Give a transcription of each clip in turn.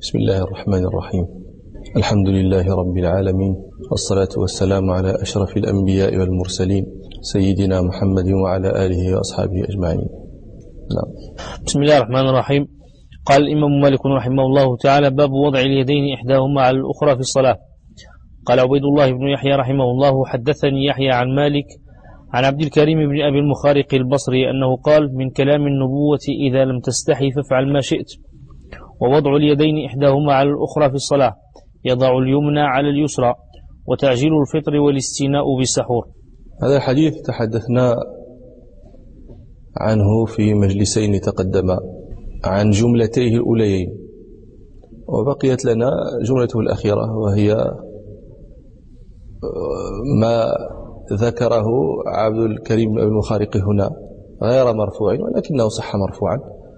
بسم الله الرحمن الرحيم. الحمد لله رب العالمين، والصلاة والسلام على أشرف الأنبياء والمرسلين سيدنا محمد وعلى آله وأصحابه أجمعين. نعم. بسم الله الرحمن الرحيم. قال الإمام مالك رحمه الله تعالى: باب وضع اليدين إحداهما على الأخرى في الصلاة. قال عبيد الله بن يحيى رحمه الله: حدثني يحيى عن مالك عن عبد الكريم بن أبي المخارق البصري أنه قال: من كلام النبوة إذا لم تستحي فافعل ما شئت. ووضع اليدين إحداهما على الأخرى في الصلاة، يضع اليمنى على اليسرى، وتعجيل الفطر والاستيناء بالسحور. هذا الحديث تحدثنا عنه في مجلسين تقدما عن جملتيه الأوليين، وبقيت لنا جملته الأخيرة وهي ما ذكره عبد الكريم بن المخارق هنا غير مرفوع ولكنه صح مرفوعا: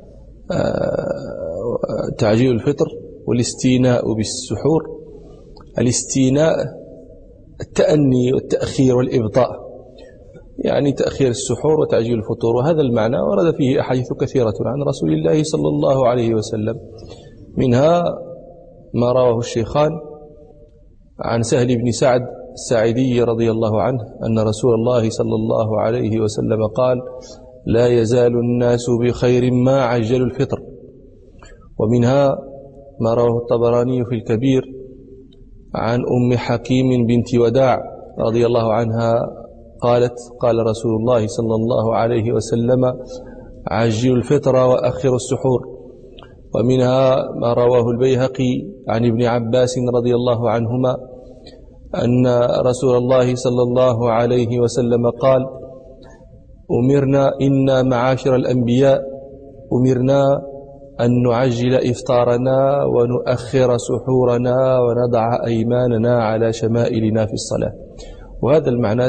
تعجيل الفطر والاستيناء بالسحور. الاستيناء التأني والتأخير والإبطاء، يعني تأخير السحور وتعجيل الفطور، وهذا المعنى ورد فيه أحاديث كثيرة عن رسول الله صلى الله عليه وسلم، منها ما رواه الشيخان عن سهل بن سعد الساعدي رضي الله عنه أن رسول الله صلى الله عليه وسلم قال: لا يزال الناس بخير ما عجلوا الفطر. ومنها ما رواه الطبراني في الكبير عن أم حكيم بنت وداع رضي الله عنها قالت: قال رسول الله صلى الله عليه وسلم: عجلوا الفطر وأخروا السحور. ومنها ما رواه البيهقي عن ابن عباس رضي الله عنهما أن رسول الله صلى الله عليه وسلم قال: أمرنا إنا معاشر الأنبياء أمرنا أن نعجل إفطارنا ونؤخر سحورنا ونضع أيماننا على شمائلنا في الصلاة. وهذا المعنى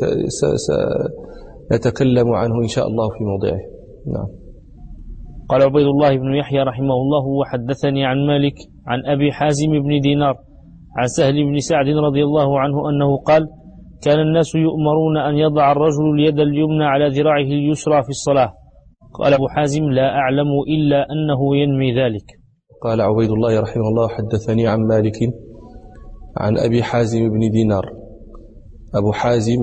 سنتكلم عنه إن شاء الله في موضعه. نعم. قال عبيد الله بن يحيى رحمه الله: وحدثني عن مالك عن أبي حازم بن دينار عن سهل بن سعد رضي الله عنه أنه قال: كان الناس يؤمرون أن يضع الرجل اليد اليمنى على ذراعه اليسرى في الصلاة. قال أبو حازم: لا أعلم إلا أنه ينمي ذلك. قال عبيد الله رحمه الله: حدثني عن مالك عن أبي حازم بن دينار. أبو حازم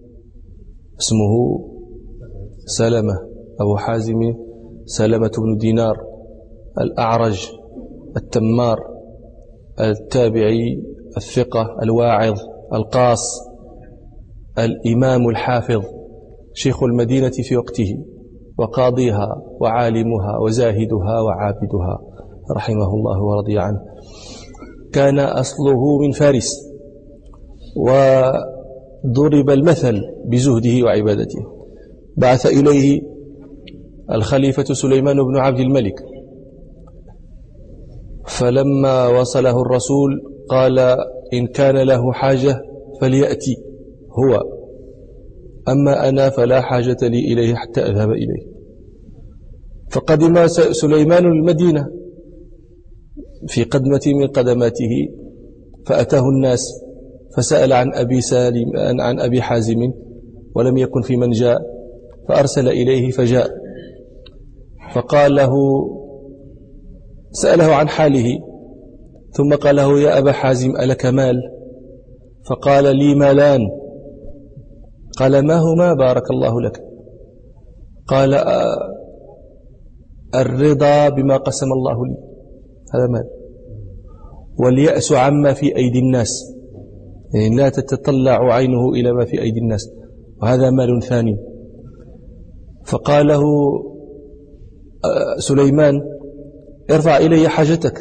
اسمه سلمة، أبو حازم سلمة بن دينار الأعرج التمار التابعي الثقة الواعظ القاص الإمام الحافظ، شيخ المدينة في وقته، وقاضيها وعالمها وزاهدها وعابدها رحمه الله ورضي عنه. كان أصله من فارس، وضرب المثل بزهده وعبادته. بعث إليه الخليفة سليمان بن عبد الملك، فلما وصله الرسول قال: إن كان له حاجة فليأتي هو، أما أنا فلا حاجة لي إليه حتى أذهب إليه. فقدم سليمان المدينة في قدمة من قدماته، فأتاه الناس فسأل عن أبي حازم ولم يكن في من جاء، فأرسل إليه فجاء، فقال له، سأله عن حاله، ثم قال له: يا أبا حازم ألك مال؟ فقال: لي مالان. قال: ما هما؟ بارك الله لك. قال: الرضا بما قسم الله لي، هذا مال، واليأس عما في أيدي الناس، يعني لا تتطلع عينه إلى ما في أيدي الناس، وهذا مال ثاني. فقال له سليمان: ارفع إلي حاجتك.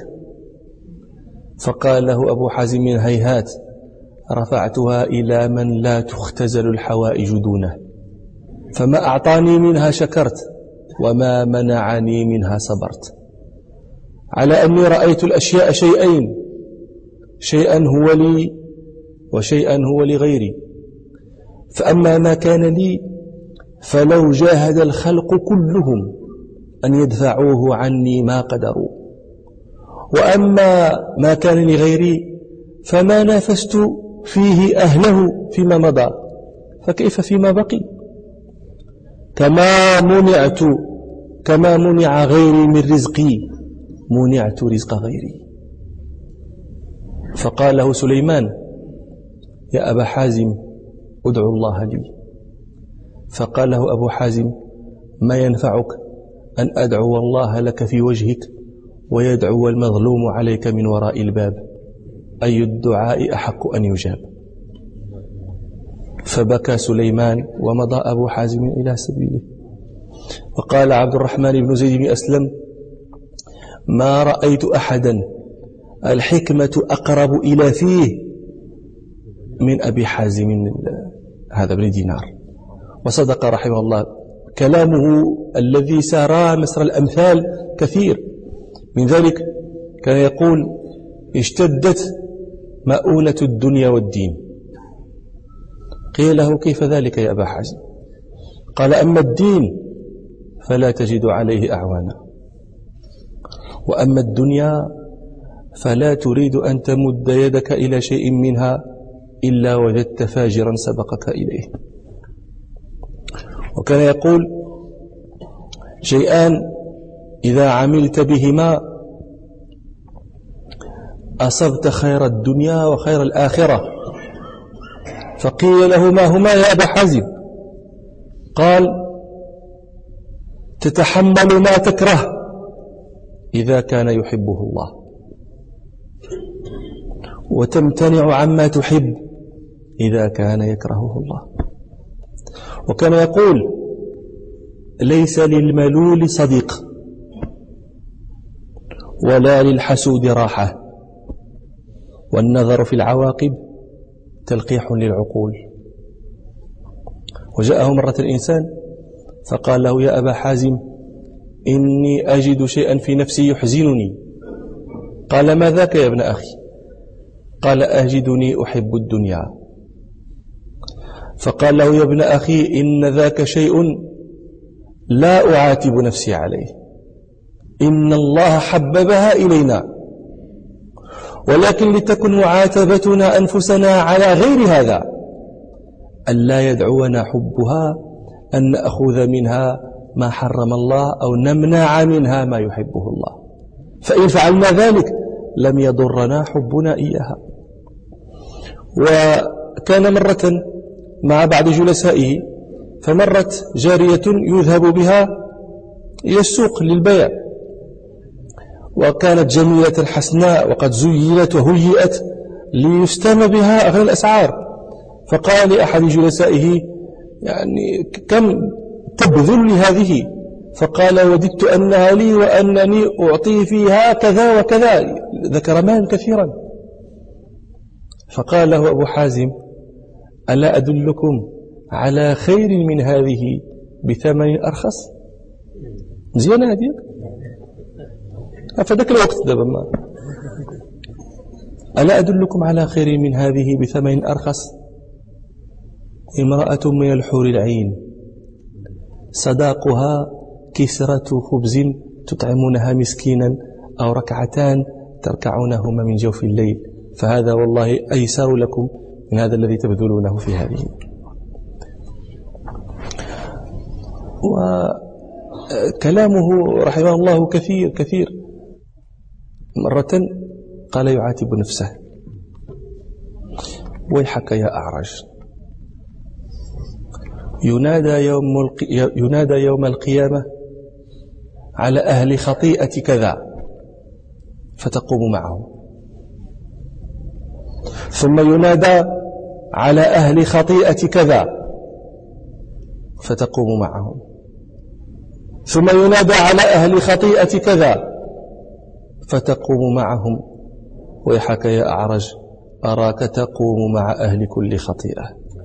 فقال له أبو حازم: هيهات، رفعتها إلى من لا تختزل الحوائج دونه، فما أعطاني منها شكرت، وما منعني منها صبرت. على أني رأيت الأشياء شيئين: شيئا هو لي وشيئا هو لغيري، فأما ما كان لي فلو جاهد الخلق كلهم أن يدفعوه عني ما قدروا، وأما ما كان لغيري فما نافست فيه أهله فيما مضى، فكيف فيما بقي؟ كما منع غيري من رزقي منعت رزق غيري. فقال له سليمان: يا أبا حازم ادعو الله لي. فقال له أبو حازم: ما ينفعك أن أدعو الله لك في وجهك ويدعو المظلوم عليك من وراء الباب، أي الدعاء أحق أن يجاب. فبكى سليمان ومضى أبو حازم إلى سبيله. وقال عبد الرحمن بن زيد بن أسلم: ما رأيت أحدا الحكمة أقرب إلى فيه من أبي حازم هذا بن دينار. وصدق رحمه الله، كلامه الذي سار مسر الأمثال كثير. من ذلك كان يقول: اشتدت مؤونة الدنيا والدين. قيل له: كيف ذلك يا أبا حازم؟ قال: أما الدين فلا تجد عليه أعوانا، وأما الدنيا فلا تريد أن تمد يدك إلى شيء منها إلا وجدت فاجرا سبقك إليه. وكان يقول: شيئان إذا عملت بهما أصبت خير الدنيا وخير الآخرة. فقيل له: ما هما يا أبا حازم؟ قال: تتحمل ما تكره إذا كان يحبه الله، وتمتنع عما تحب إذا كان يكرهه الله. وكان يقول: ليس للملول صديق ولا للحسود راحة، والنظر في العواقب تلقيح للعقول. وجاءه مرة إنسان فقال له: يا أبا حازم إني أجد شيئا في نفسي يحزنني. قال: ما ذاك يا ابن أخي؟ قال: أجدني أحب الدنيا. فقال له: يا ابن أخي إن ذاك شيء لا أعاتب نفسي عليه، إن الله حببها إلينا، ولكن لتكن معاتبتنا أنفسنا على غير هذا، ألا يدعونا حبها أن نأخذ منها ما حرم الله أو نمنع منها ما يحبه الله، فإن فعلنا ذلك لم يضرنا حبنا إياها. وكان مرة مع بعض جلسائه، فمرت جارية يذهب بها إلى السوق للبيع، وكانت جميلة حسناء وقد زينت وهيئت ليستم بها أغلى الأسعار. فقال لأحد جلسائه: يعني كم تبذل لهذه؟ فقال: وددت أنها لي وأنني أعطي فيها كذا وكذا، ذكر مال كثيرا. فقال له أبو حازم: ألا أدلكم على خير من هذه بثمن أرخص؟ مزيانة هذه فذاك الوقت دابا ما ألا أدلكم على خير من هذه بثمن أرخص؟ امرأة من الحور العين صداقها كسرة خبز تطعمونها مسكينا أو ركعتان تركعونهما من جوف الليل، فهذا والله أيسر لكم من هذا الذي تبذلونه في هذه. وكلامه رحمه الله كثير كثير. مرة قال يعاتب نفسه: ويحك يا أعرج، ينادى يوم القيامة على أهل خطيئة كذا فتقوم معهم، ثم ينادى على أهل خطيئة كذا فتقوم معهم، ثم ينادى على أهل خطيئة كذا فتقوم معهم. ويحك يا أعرج، أراك تقوم مع أهل كل خطيئة.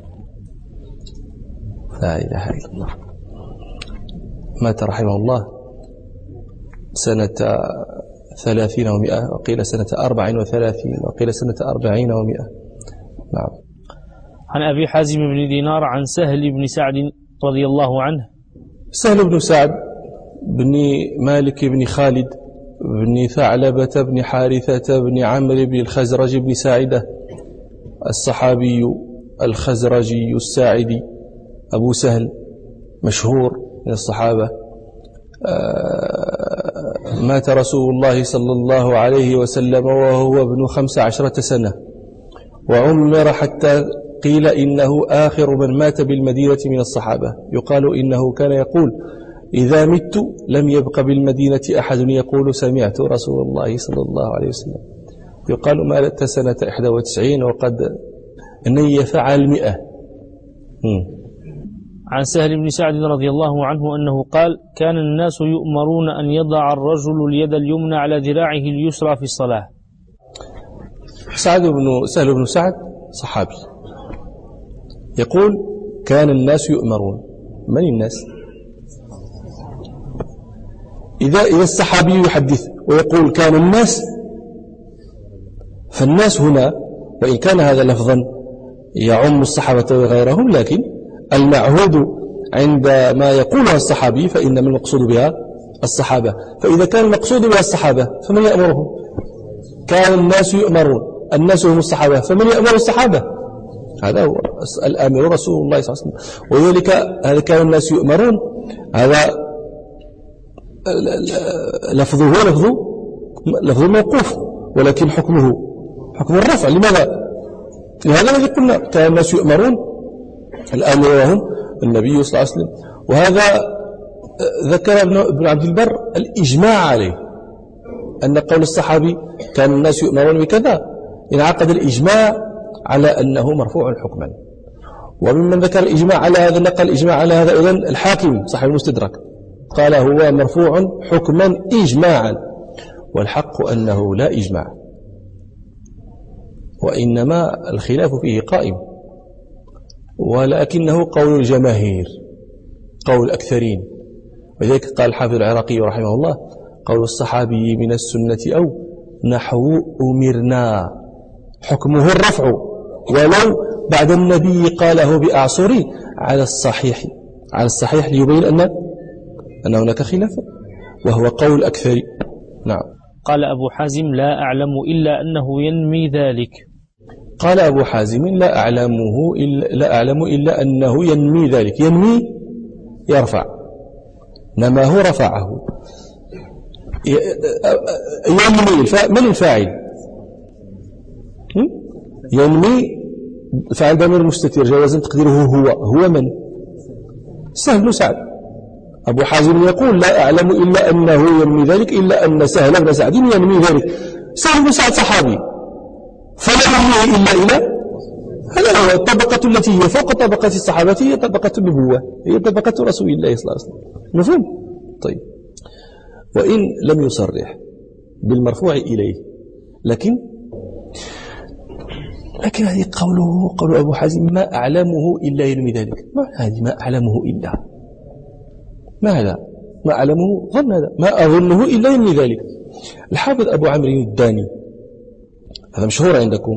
لا إله إلا الله. مات رحمه الله سنة 30 و100، وقيل سنة 34، وقيل سنة 40 و100. نعم. عن أبي حازم بن دينار عن سهل بن سعد رضي الله عنه. سهل بن سعد بن مالك بن خالد بن ثعلبة بن حارثة بن عمرو بن الخزرج بن ساعدة الصحابي الخزرجي الساعدي أبو سهل، مشهور من الصحابة، مات رسول الله صلى الله عليه وسلم وهو ابن 15 سنة، وعمر حتى قيل إنه آخر من مات بالمدينة من الصحابة. يقال إنه كان يقول: إذا مت لم يبق بالمدينة أحد يقول سمعت رسول الله صلى الله عليه وسلم. يقال مات سنة 91 وقد نيف على 100. عن سهل بن سعد رضي الله عنه أنه قال: كان الناس يؤمرون أن يضع الرجل اليد اليمنى على ذراعه اليسرى في الصلاة. سهل بن سعد صحابي يقول: كان الناس يؤمرون. من الناس؟ إذا الصحابي يحدث ويقول كان الناس، فالناس هنا وإن كان هذا لفظا يعم الصحابة وغيرهم، لكن المعهود عندما يقولها الصحابي فإنما المقصود بها الصحابة. فإذا كان المقصود بها الصحابة فمن يأمرهم؟ كان الناس يؤمرون، الناس هم الصحابة، فمن يأمر الصحابة؟ هذا هو الآمر رسول الله صلى الله عليه وسلم. وذلك هذا كان الناس يؤمرون، هذا لفظه لفظ موقوف، ولكن حكمه حكم الرفع. لماذا؟ لهذا الذي قلنا كان الناس يؤمرون، الآمر وهم النبي صلى الله عليه وسلم. وهذا ذكر ابن عبد البر الإجماع عليه، أن قول الصحابي كان الناس يؤمرون بكذا انعقد الإجماع على أنه مرفوع حكما. وممن ذكر الإجماع على هذا نقل الإجماع على هذا أيضا الحاكم صاحب المستدرك، قال هو مرفوع حكما إجماعا، والحق أنه لا إجماع، وإنما الخلاف فيه قائم، ولكنه قول الجماهير، قول الأكثرين. وذلك قال الحافظ العراقي رحمه الله: قول الصحابي من السنة أو نحو أمرنا حكمه الرفع، ولو بعد النبي قاله بأعصري على الصحيح ليبين أن هناك خلافا، وهو قول الأكثر. نعم. قال أبو حازم: لا أعلم إلا أنه ينمي ذلك. قال أبو حازم: لا أعلم إلا أنه ينمي ذلك. ينمي يرفع، نماه رفعه. ينمي من الفاعل؟ ينمي فعل ضمير مستتر جوازا تقديره هو من؟ سهل بن سعد. أبو حازم يقول: لا أعلم إلا أنه ينمي ذلك، إلا أن سهل بن سعد ينمي ذلك. سهل بن سعد صحابي، فلا ينميه إلا هذا هو الطبقة التي هي فوق طبقة الصحابة، هي طبقة النبوة، هي طبقة رسول الله صلى الله عليه وسلم. مفهوم؟ طيب. وإن لم يصرح بالمرفوع إليه، لكن هذه قول أبو حازم: ما أعلمه إلا ينمي ذلك. ما هذه ما أعلمه إلا؟ ما هذا؟ ما أعلمه ظن هذا، ما أظنه إلا ينمي ذلك. الحافظ أبو عمرو الداني، هذا مشهور عندكم،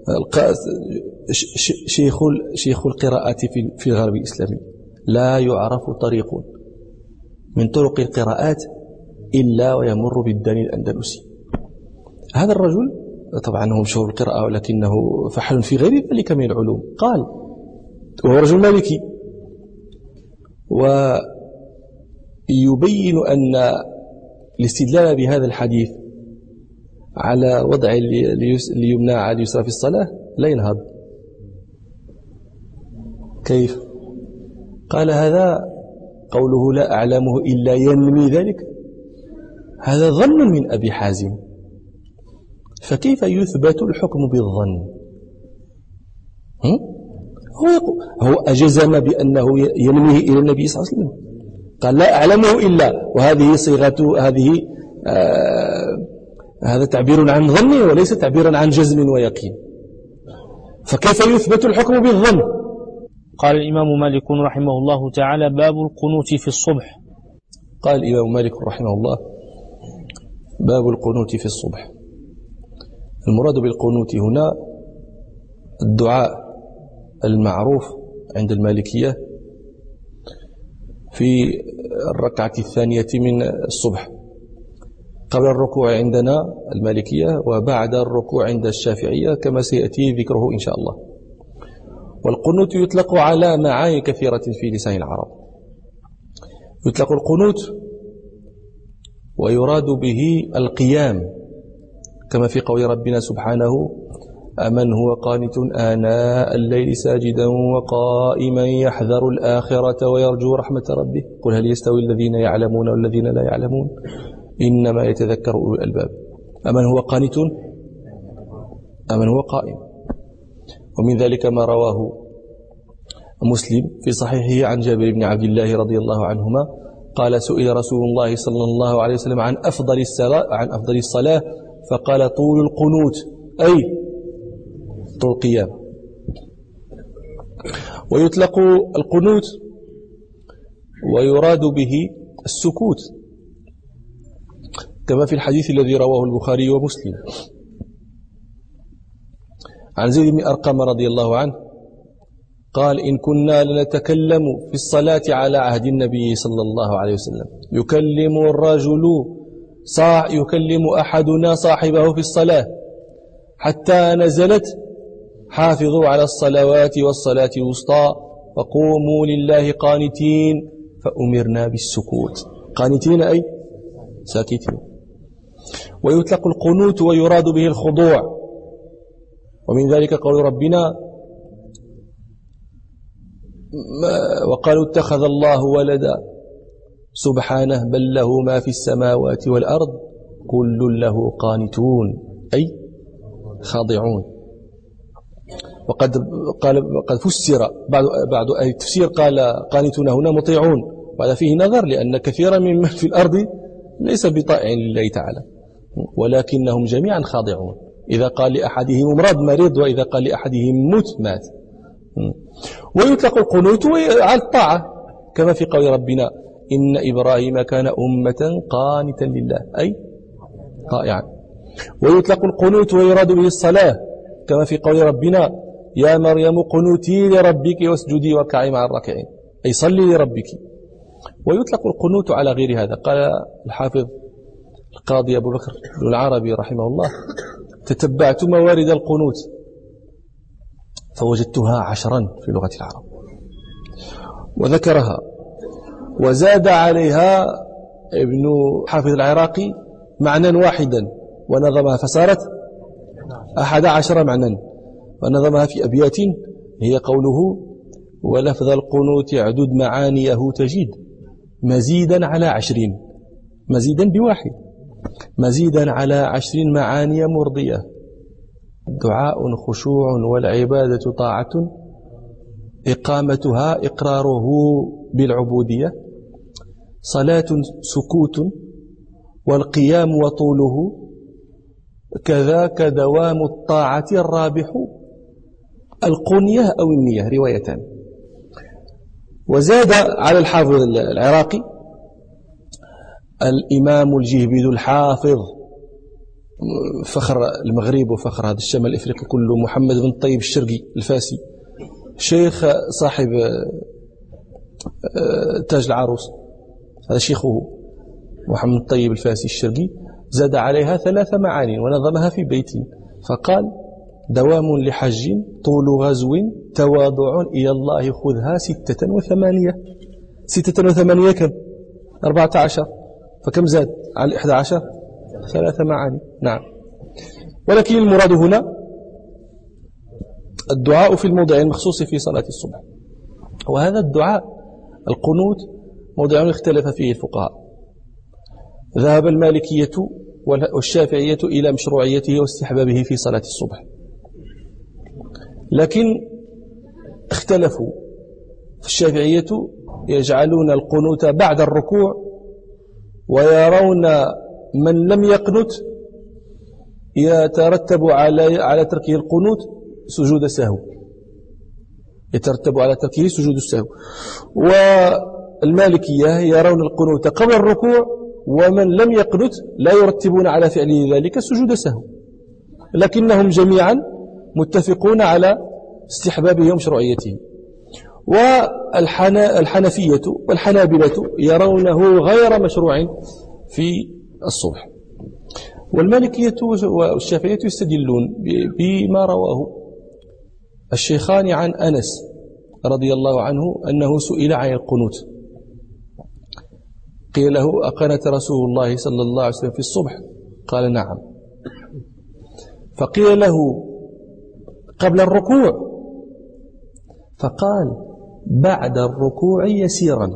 شيخ القراءات في الغرب الإسلامي، لا يعرف طريق من طرق القراءات إلا ويمر بالداني الأندلسي. هذا الرجل طبعا هو مشهور القراءة، ولكنه فحل في غير ذلك من العلوم. قال، وهو رجل مالكي، ويبين أن الاستدلال بهذا الحديث على وضع اليمنى على اليسرى في الصلاة لا ينهض. كيف؟ قال: هذا قوله لا أعلمه إلا ينمي ذلك، هذا ظن من أبي حازم، فكيف يثبت الحكم بالظن؟ هو أجزم بأنه ينميه إلى النبي صلى الله عليه وسلم، قال لا أعلمه إلا، وهذه صيغة هذا تعبير عن ظن وليس تعبيرا عن جزم ويقين، فكيف يثبت الحكم بالظن؟ قال الإمام مالك رحمه الله تعالى: باب القنوت في الصبح. قال الإمام مالك رحمه الله: باب القنوت في الصبح. المراد بالقنوت هنا الدعاء المعروف عند المالكية في الركعة الثانية من الصبح، قبل الركوع عندنا المالكية، وبعد الركوع عند الشافعية كما سيأتي ذكره إن شاء الله. والقنوت يطلق على معاني كثيرة في لسان العرب. يطلق القنوت ويراد به القيام كما في قول ربنا سبحانه أمن هو قانت آناء الليل ساجدا وقائما يحذر الآخرة ويرجو رحمة ربه قل هل يستوي الذين يعلمون والذين لا يعلمون إنما يتذكر أولو الألباب أمن هو قانت أمن هو قائم. ومن ذلك ما رواه مسلم في صحيحه عن جابر بن عبد الله رضي الله عنهما قال سئل رسول الله صلى الله عليه وسلم عن أفضل الصلاة فقال طول القنوت أي طول القيام. ويطلق القنوت ويراد به السكوت كما في الحديث الذي رواه البخاري ومسلم عن زيد بن أرقم رضي الله عنه قال إن كنا لنتكلم في الصلاة على عهد النبي صلى الله عليه وسلم يكلم أحدنا صاحبه في الصلاة حتى نزلت حافظوا على الصلوات والصلاة الوسطى وقوموا لله قانتين فأمرنا بالسكوت قانتين أي ساكتين. ويطلق القنوت ويراد به الخضوع ومن ذلك قول ربنا وقالوا اتخذ الله ولدا سبحانه بل له ما في السماوات والأرض كل له قانتون أي خاضعون. وقد فسر بعض أهل التفسير قال قانتون هنا مطيعون وهذا فيه نظر لأن كثيرا ممن في الأرض ليس بطائع لله تعالى ولكنهم جميعا خاضعون إذا قال لأحدهم مرض وإذا قال لأحدهم مات. ويطلق القنوت على الطاعة كما في قول ربنا إن إبراهيم كان أمة قانتا لله أي طائعا. ويطلق القنوت ويراد به الصلاة كما في قول ربنا يا مريم قنوتي لربك واسجدي واركعي مع الراكعين أي صلي لربك. ويطلق القنوت على غير هذا. قال الحافظ القاضي أبو بكر بن العربي رحمه الله تتبعت موارد القنوت فوجدتها 10 في لغة العرب وذكرها وزاد عليها ابن حافظ العراقي معنى واحدا ونظمها فصارت 11 معنى ونظمها في أبيات هي قوله ولفظ القنوت عدد معانيه تجد مزيدا على 20 مزيدا بواحد مزيدا على 20 معاني مرضية دعاء خشوع والعبادة طاعة إقامتها إقراره بالعبودية صلاة سكوت والقيام وطوله كذاك دوام الطاعة الرابح القنية أو النية روايتان. وزاد على الحافظ العراقي الإمام الجهبذ الحافظ فخر المغرب وفخر هذا الشمال الإفريقي كله محمد بن طيب الشرقي الفاسي شيخ صاحب تاج العروس هذا شيخه محمد طيب الفاسي الشرقي زاد عليها 3 معاني ونظمها في بيت فقال دوام لحج طول غزو تواضع إلى الله خذها 86 كم 14 فكم زاد على 11 3 معاني نعم. ولكن المراد هنا الدعاء في الموضع المخصوص في صلاة الصبح وهذا الدعاء القنوت موضع اختلف فيه الفقهاء. ذهب المالكية والشافعية إلى مشروعيته واستحبابه في صلاة الصبح لكن اختلفوا. الشافعية يجعلون القنوت بعد الركوع ويرون من لم يقنت يترتب على تركه القنوت سجود سهو يترتب على تركه سجود السهو. والمالكية يرون القنوت قبل الركوع ومن لم يقنت لا يرتبون على فعله ذلك سجود سهو لكنهم جميعا متفقون على استحبابه ومشروعيته. والحنفية والحنابلة يرونه غير مشروع في الصبح. والمالكية والشافعية يستدلون بما رواه الشيخان عن أنس رضي الله عنه أنه سئل عن القنوت قيل له أقنت رسول الله صلى الله عليه وسلم في الصبح؟ قال نعم. فقيل له قبل الركوع؟ فقال بعد الركوع يسيرا.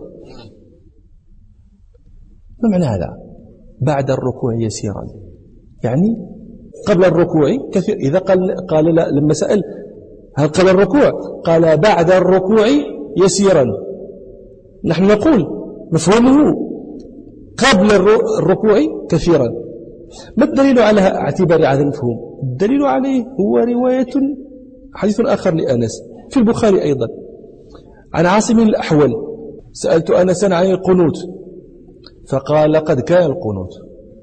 ما معنى هذا بعد الركوع يسيرا؟ يعني قبل الركوع كثير. إذا قال لا، لما سأل هل قبل الركوع قال بعد الركوع يسيرا، نحن نقول مفهومه قبل الركوع كثيرا. ما الدليل على اعتبار هذا المفهوم؟ الدليل عليه هو رواية حديث آخر لأنس في البخاري أيضا عن عاصم الأحول. سألت أنسا عن القنوت فقال قد كان القنوت.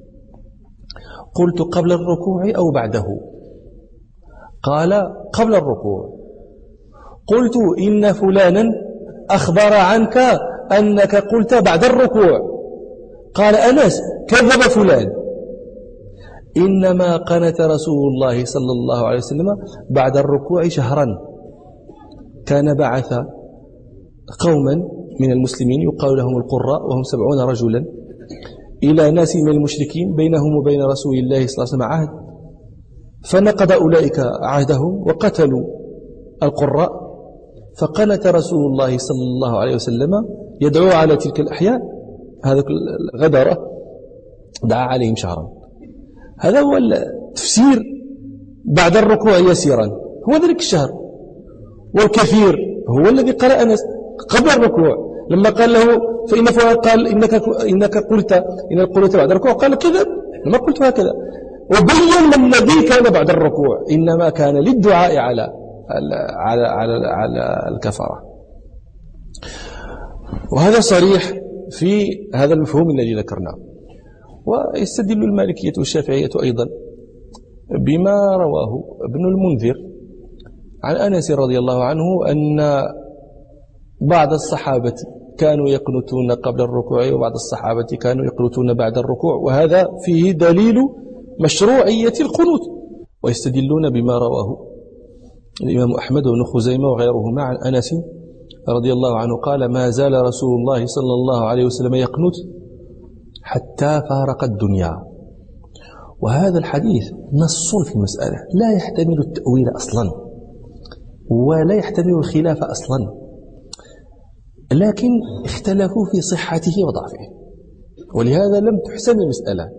قلت قبل الركوع أو بعده؟ قال قبل الركوع. قلت إن فلانا أخبر عنك أنك قلت بعد الركوع. قال أنس كذب فلان، إنما قنت رسول الله صلى الله عليه وسلم بعد الركوع شهرا. كان بعث قوما من المسلمين يقال لهم القراء وهم 70 رجلا إلى ناس من المشركين بينهم وبين رسول الله صلى الله عليه وسلم عهد، فنقض أولئك عهدهم وقتلوا القراء. فقنت رسول الله صلى الله عليه وسلم يدعو على تلك الأحياء، هذا الغدرة دعا عليهم شهرا. هذا هو التفسير بعد الركوع يسيرا، هو ذلك الشهر. والكثير هو الذي قال أنس قبل الركوع، لما قال له فإن فلان قال إنك قلت إن قلت بعد الركوع، قال كذب ما قلت هكذا، وبين من الذي كان بعد الركوع إنما كان للدعاء على الكفرة. وهذا صريح في هذا المفهوم الذي ذكرناه. ويستدل المالكية والشافعية أيضا بما رواه ابن المنذر عن أنس رضي الله عنه أن بعض الصحابة كانوا يقنتون قبل الركوع وبعض الصحابة كانوا يقنتون بعد الركوع، وهذا فيه دليل مشروعية القنوت. ويستدلون بما رواه الإمام أحمد وابن خزيمة وغيرهما عن أنس رضي الله عنه قال ما زال رسول الله صلى الله عليه وسلم يقنت حتى فارق الدنيا. وهذا الحديث نص في المسألة لا يحتمل التأويل أصلا ولا يحتمل الخلاف أصلا، لكن اختلفوا في صحته وضعفه، ولهذا لم تحسن المسألة.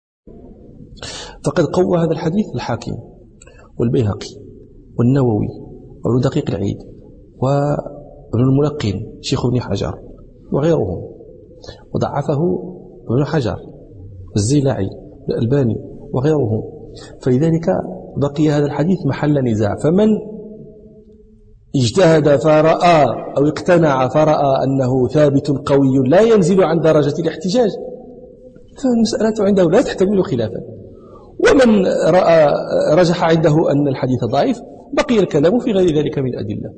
فقد قوى هذا الحديث الحاكم والبيهقي والنووي وابن دقيق العيد وابن الملقن شيخ ابن حجر وغيرهم، وضعفه ابن حجر الزيلعي الألباني وغيرهم. فلذلك بقي هذا الحديث محل نزاع، فمن اجتهد فرأى أو اقتنع فرأى أنه ثابت قوي لا ينزل عن درجة الاحتجاج فالمسألة عنده لا تحتمل خلافا، ومن رأى رجح عنده أن الحديث ضعيف بقي الكلام في غير ذلك من الأدلة.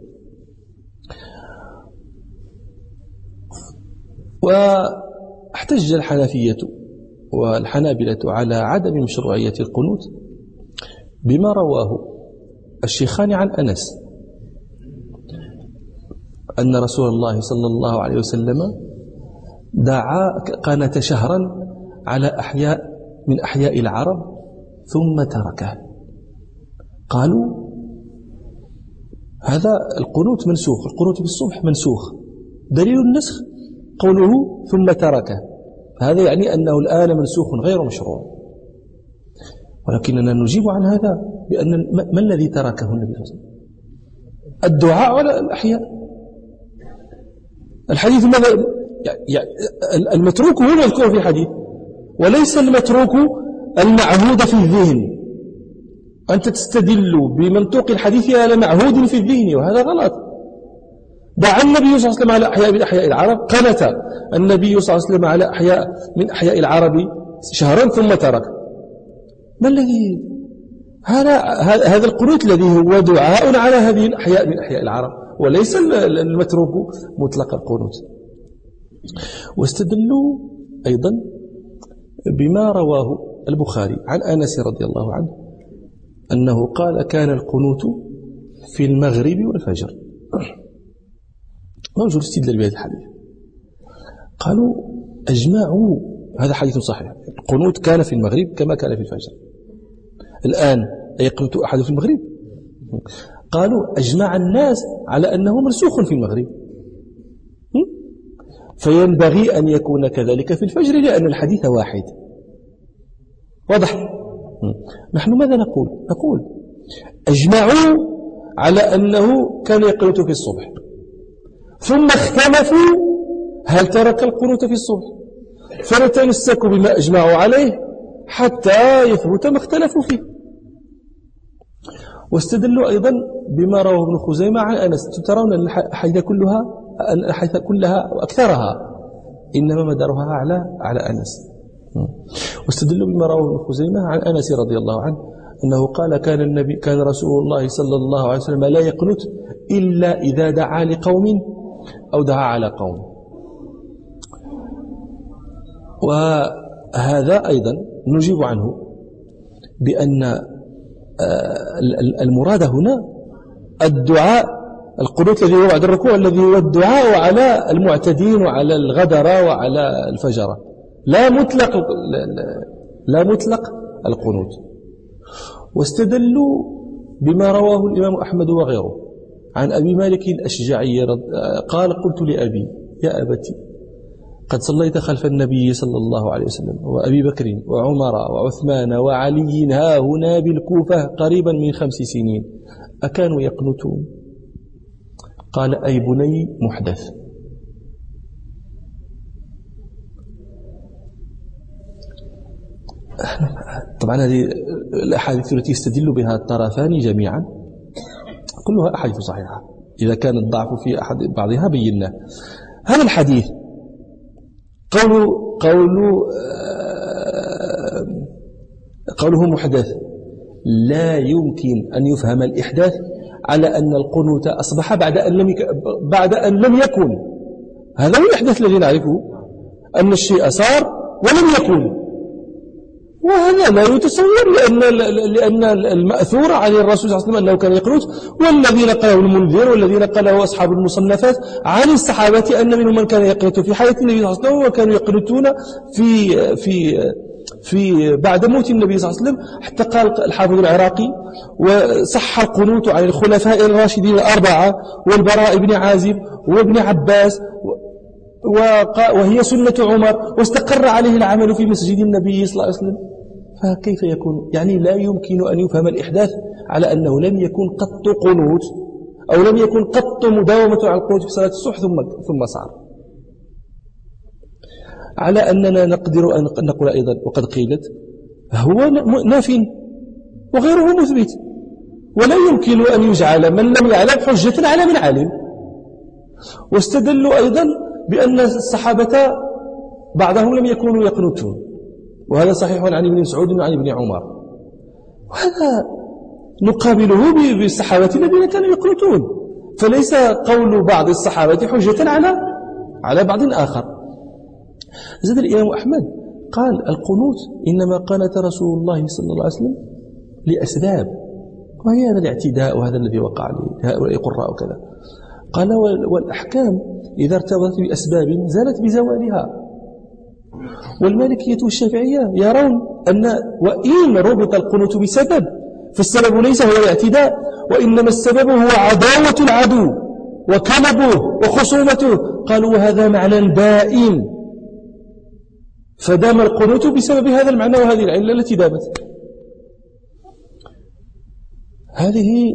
واحتج الحنفية والحنابلة على عدم مشروعية القنوت بما رواه الشيخان عن أنس أن رسول الله صلى الله عليه وسلم دعا قنت شهرا على أحياء من أحياء العرب ثم تركه. قالوا هذا القنوت منسوخ، القنوت بالصبح منسوخ، دليل النسخ قوله ثم تركه، هذا يعني أنه الآن منسوخ غير مشروع. ولكننا نجيب عن هذا بأن ما الذي تركه النبي صلى الله عليه وسلم؟ الدعاء على الأحياء. الحديث ماذا يعني المتروك هو المذكور في الحديث وليس المتروك المعهود في الذهن. أنت تستدل بمنطوق الحديث على معهود في الذهن وهذا غلط. دعا النبي صلى الله عليه وسلم على أحياء من أحياء العرب، قنت النبي صلى الله عليه وسلم على أحياء من أحياء العرب شهرا ثم ترك. ما الذي هذا القنوت الذي هو دعاء على هذه الأحياء من أحياء العرب وليس المتروك مطلق القنوت. واستدلوا أيضا بما رواه البخاري عن أنس رضي الله عنه أنه قال كان القنوت في المغرب والفجر. موجود استدلال بهذا الحديث. قالوا أجمعوا، هذا حديث صحيح، القنوت كان في المغرب كما كان في الفجر. الآن أيقنت أحد في المغرب؟ قالوا أجمع الناس على أنه منسوخ في المغرب، فينبغي أن يكون كذلك في الفجر لأن الحديث واحد. واضح؟ نحن ماذا نقول أجمعوا على أنه كان يقنط في الصبح، ثم اختلفوا هل ترك القنوت في الصبح، فنتمسك بما أجمعوا عليه حتى يثبت ما اختلفوا فيه. واستدلوا أيضا بما رواه ابن خزيمة عن أنس. ترون الحديث كلها وأكثرها إنما مدارها على أنس. واستدلوا بما رواه ابن خزيمة عن أنس رضي الله عنه أنه قال كان رسول الله صلى الله عليه وسلم لا يقنت إلا إذا دعا لقوم أو دعا على قوم. وهذا أيضا نجيب عنه بأن المراد هنا الدعاء، القنوت الذي هو بعد الركوع الذي هو الدعاء على المعتدين وعلى الغدرة وعلى الفجرة، لا مطلق القنوت. واستدلوا بما رواه الإمام أحمد وغيره عن أبي مالك الأشجعي قال قلت لأبي يا أبتي قد صليت خلف النبي صلى الله عليه وسلم وأبي بكر وعمر وعثمان وعلي ها هنا بالكوفة قريبا من 5 سنين أكانوا يقنتون؟ قال أي بني محدث. طبعا هذه الأحاديث التي يستدل بها الطرفان جميعا كلها أحاديث صحيحة، إذا كان الضعف في أحد بعضها بيناه. هذا الحديث قوله محدث لا يمكن أن يفهم الإحداث على أن القنوت أصبح بعد أن لم يكن. هذا هو الإحداث الذي نعرفه، أن الشيء صار ولم يكن، وهذا لا يتصور لأن المأثور عن الرسول صلى الله عليه وسلم أنه كان يقنت، والذي نقله المنذر والذي نقله أصحاب المصنفات عن الصحابة أن منهم من كان يقنت في حياة النبي صلى الله عليه وسلم، وكانوا يقنتون في بعد موت النبي صلى الله عليه وسلم، حتى قال الحافظ العراقي وصح القنوت عن الخلفاء الراشدين الأربعة والبراء بن عازب وابن عباس وهي سنة عمر، واستقر عليه العمل في مسجد النبي صلى الله عليه وسلم. فكيف يكون؟ يعني لا يمكن أن يفهم الإحداث على أنه لم يكن قط قنوت أو لم يكن قط مداومة على القنوت في صلاة الصبح ثم صار. على أننا نقدر أن نقول أيضا وقد قيلت هو ناف وغيره مثبت، ولا يمكن أن يجعل من لم يعلم حجة على من علم. واستدلوا أيضا بأن الصحابة بعضهم لم يكونوا يقنتون، وهذا صحيح عن ابن مسعود وعن ابن عمر، وهذا نقابله بالصحابة الذين كانوا يقنتون، فليس قول بعض الصحابة حجة على بعض آخر. زاد الإمام أحمد قال القنوت إنما قنت رسول الله صلى الله عليه وسلم لأسباب، وهي هذا الاعتداء وهذا الذي وقع لهؤلاء القراء وكذا. قال والأحكام إذا ارتبطت بأسباب زالت بزوالها. والمالكية والشافعية يرون أن وإن ربط القنوت بسبب فالسبب ليس هو الاعتداء، وإنما السبب هو عداوة العدو وكلبه وخصومته. قالوا وهذا معنى دائم، فدام القنوت بسبب هذا المعنى وهذه العلة التي دامت. هذه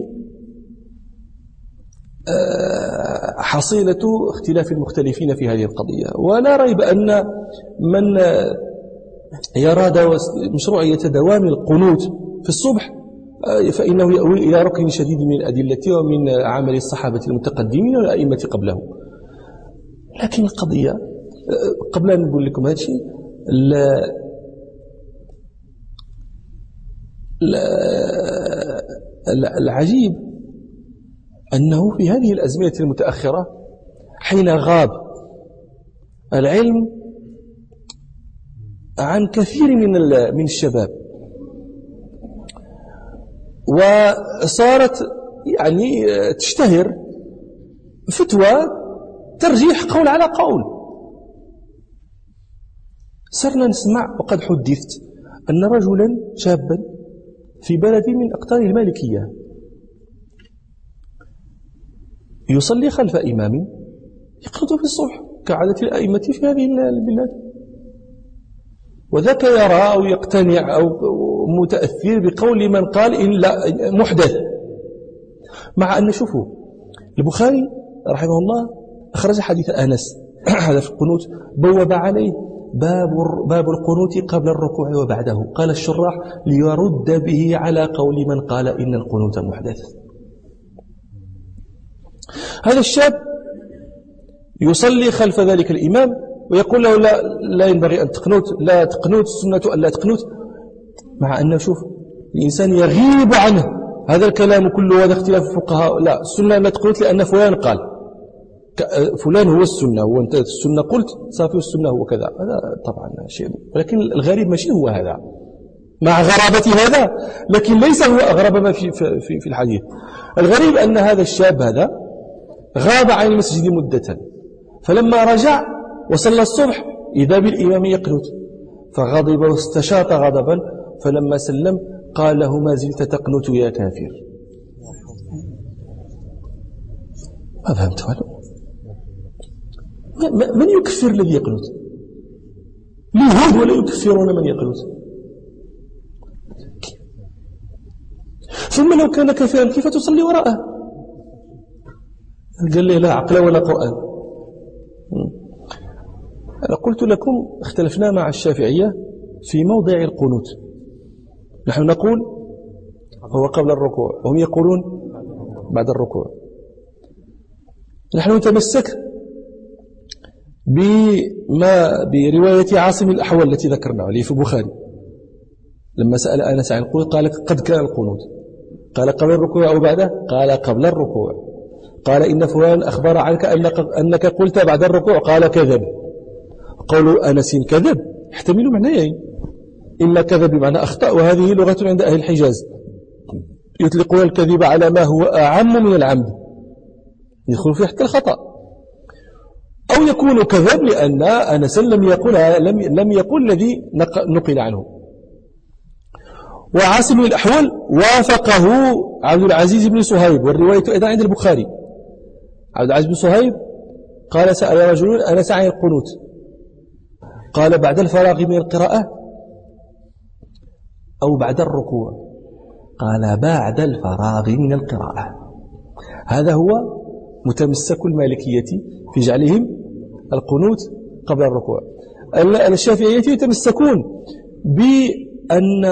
حصيلة اختلاف المختلفين في هذه القضية. ولا ريب أن من يرى مشروعية دوام القنوت في الصبح فإنه يأوي إلى ركن شديد من الأدلة ومن عمل الصحابة المتقدمين والأئمة قبله. لكن القضية قبل أن نقول لكم هذا الشيء، العجيب أنه في هذه الأزمنة المتأخرة حين غاب العلم عن كثير من الشباب، وصارت يعني تشتهر فتوى ترجيح قول على قول، صرنا نسمع وقد حدثت أن رجلا شابا في بلد من أقطار المالكية يصلي خلف إمام يقنط في الصبح كعادة الأئمة في هذه البلاد، وذاك يرى أو يقتنع أو متأثر بقول من قال إن لا محدث، مع أن شوفوا البخاري رحمه الله أخرج حديث أنس هذا في القنوت، بوب عليه باب القنوت قبل الركوع وبعده، قال الشراح ليرد به على قول من قال إن القنوت محدث. هذا الشاب يصلي خلف ذلك الإمام ويقول له لا ينبغي أن تقنوت، لا تقنوت، السنة أن لا تقنوت، مع أن شوف الإنسان يغيب عنه هذا الكلام كله، هذا اختلاف الفقهاء، لا السنة لا تقنوت لأن فلان قال، فلان هو السنة، وأنت السنة قلت صافي السنة هو كذا، هذا طبعا شيء، ولكن الغريب ماشي هو هذا مع غرابة هذا، لكن ليس هو أغرب ما في الحديث. الغريب أن هذا الشاب هذا غاب عن المسجد مدة، فلما رجع وصلى الصبح إذا بالإمام يقنت، فغضب واستشاط غضبا، فلما سلم قال له ما زلت تقنت يا كافر. ما فهمت له. من يكفر الذي يقنت؟ اليهود ولا يكفرون من يقنت؟ ثم لو كان كافرا كيف تصلي وراءه؟ قال لي لا عقل ولا قرآن. أنا قلت لكم اختلفنا مع الشافعية في موضع القنوت، نحن نقول هو قبل الركوع وهم يقولون بعد الركوع. نحن نتمسك برواية عاصم الأحول التي ذكرنا عليه في البخاري، لما سأل أنس عن القنوت قال قد كان القنوت، قال قبل الركوع أو بعده، قال قبل الركوع، قال إن فلان أخبر عنك أنك قلت بعد الركوع، قال كذب. قولوا أنس كذب يحتمل معنيين، إما كذب بمعنى أخطأ، وهذه لغة عند أهل الحجاز يطلقون الكذب على ما هو أعم من العمد، يدخل فيه حتى الخطأ، أو يكون كذب لأن أنس لم يقل الذي نقل عنه. وعاصم الأحول وافقه عبد العزيز بن صهيب، والرواية أيضا عند البخاري. عبد العزيز بن صهيب قال سأل رجل أنس عن القنوت، قال بعد الفراغ من القراءة أو بعد الركوع، قال بعد الفراغ من القراءة. هذا هو متمسك المالكية في جعلهم القنوت قبل الركوع. الشافعية يتمسكون بأن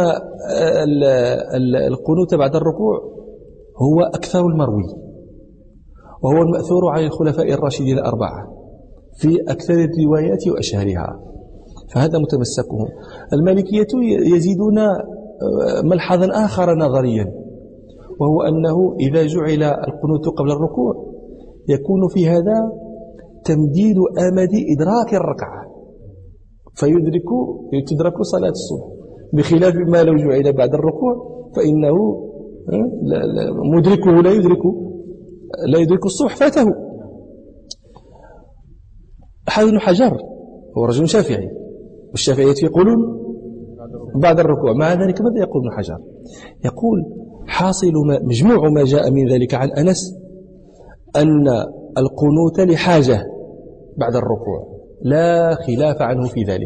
القنوت بعد الركوع هو أكثر المروي، وهو المأثور عن الخلفاء الراشدين الأربعة في أكثر الروايات وأشهرها، فهذا متمسكهم. المالكية يزيدون ملحظا آخر نظريا، وهو أنه إذا جعل القنوت قبل الركوع يكون في هذا تمديد أمد إدراك الركعة، تدرك صلاة الصبح، بخلاف ما لو جعل بعد الركوع فإنه مدركه لا يدرك الصبح، فاته. حافظ بن حجر هو رجل شافعي، والشافعية يقولون بعد الركوع، مع ذلك ماذا يقول ابن حجر؟ يقول حاصل مجموع ما جاء من ذلك عن أنس أن القنوت لحاجة بعد الركوع، لا خلاف عنه في ذلك.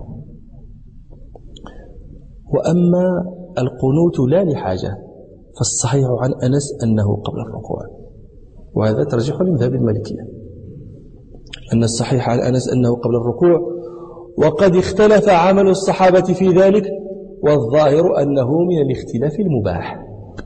وأما القنوت لا لحاجة فالصحيح عن أنس أنه قبل الركوع، وهذا ترجح لمذهب المالكية، أن الصحيح عن أنس أنه قبل الركوع، وقد اختلف عمل الصحابة في ذلك، والظاهر أنه من الاختلاف المباح.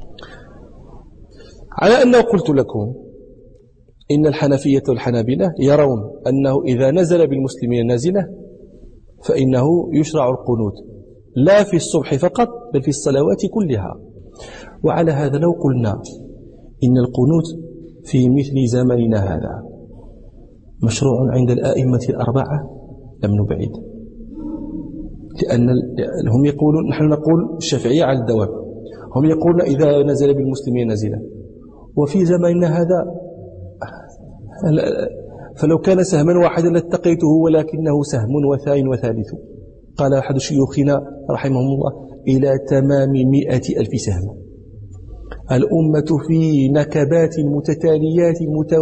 على أنه قلت لكم إن الحنفية والحنابلة يرون أنه إذا نزل بالمسلمين نازلة فإنه يشرع القنوت لا في الصبح فقط بل في الصلوات كلها. وعلى هذا لو قلنا إن القنوت في مثل زمننا هذا مشروع عند الآئمة الأربعة لم نبعد، لأن هم يقولون، نحن نقول الشافعية على الدوام، هم يقولون إذا نزل بالمسلمين نزلة، وفي زماننا هذا فلو كان سهما واحدا لاتقيته ولكنه سهم وثاني وثالث، قال أحد شيوخنا رحمه الله إلى تمام 100,000 سهم. الأمة في نكبات متتاليات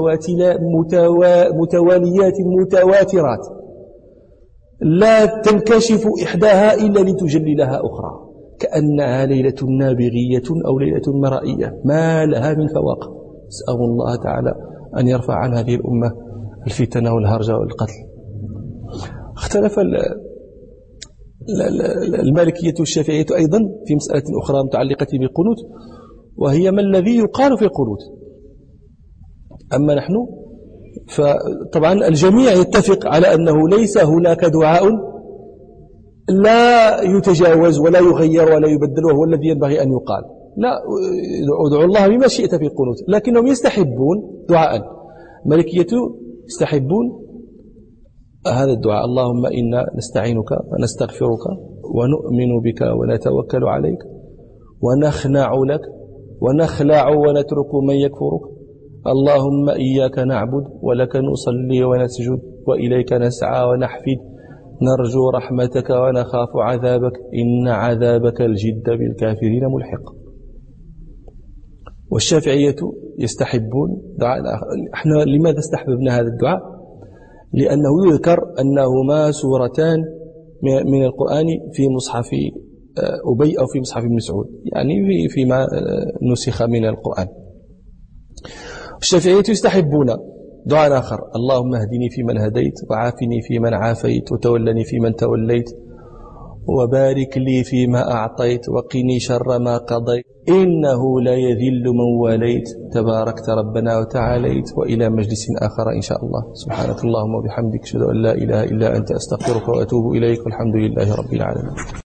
متواليات متواترات لا تنكشف إحداها إلا لتجلي لها أخرى، كأنها ليلة نابغية أو ليلة مرائية ما لها من فواق. أسأل الله تعالى أن يرفع عن هذه الأمة الفتن والهرج والقتل. اختلف المالكية والشافعية أيضا في مسألة أخرى متعلقة بالقنوت، وهي ما الذي يقال في القنوت. أما نحن فطبعا الجميع يتفق على أنه ليس هناك دعاء لا يتجاوز ولا يغير ولا يبدل، وهو الذي ينبغي أن يقال. لا، ادعوا الله بما شئت في القنوت، لكنهم يستحبون دعاء. المالكية يستحبون هذا الدعاء: اللهم إنا نستعينك ونستغفرك ونؤمن بك ونتوكل عليك ونخنع لك ونخلع ونترك من يكفرك، اللهم إياك نعبد ولك نصلي ونسجد وإليك نسعى ونحفد، نرجو رحمتك ونخاف عذابك، إن عذابك الجد بالكافرين ملحق. والشافعية يستحبون دعاء آخر. احنا لماذا استحببنا هذا الدعاء؟ لأنه يذكر أنهما سورتان من القرآن في مصحف أبي أو في مصحف ابن مسعود، يعني فيما نسخ من القرآن. الشافعية يستحبون دعاء آخر: اللهم اهدني فيمن هديت وعافني فيمن عافيت وتولني فيمن توليت وبارك لي فيما أعطيت وقني شر ما قضيت إنه لا يذل من واليت تباركت ربنا وتعاليت. وإلى مجلس آخر إن شاء الله. سبحانك اللهم وبحمدك أشهد أن لا إله إلا أنت أستغفرك وأتوب إليك، والحمد لله رب العالمين.